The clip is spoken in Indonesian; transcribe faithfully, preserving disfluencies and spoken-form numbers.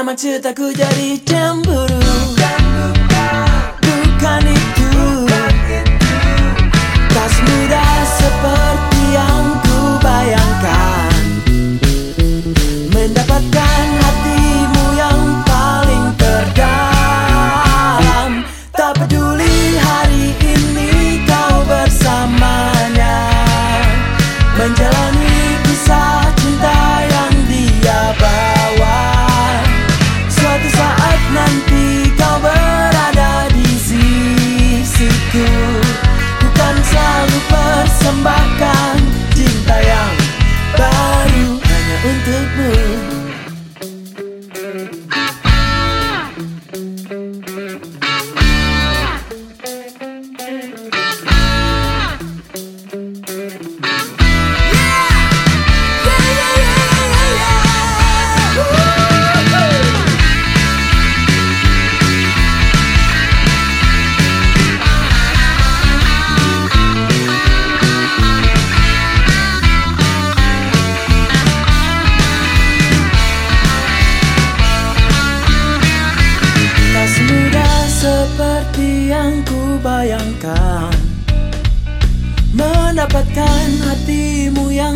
maksud aku jadi cemburu. Bukan itu, tak semudah seperti yang ku bayangkan. Mendapatkan hatimu yang paling terdalam. Tak peduli hari ini kau bersamanya, menjalani kisah cinta yang dia bawa. Suatu saat nanti kau berada di sisiku, bukan selalu persembahkan cinta yang baru hanya untukmu. Seperti yang ku bayangkan, mendapatkan hatimu yang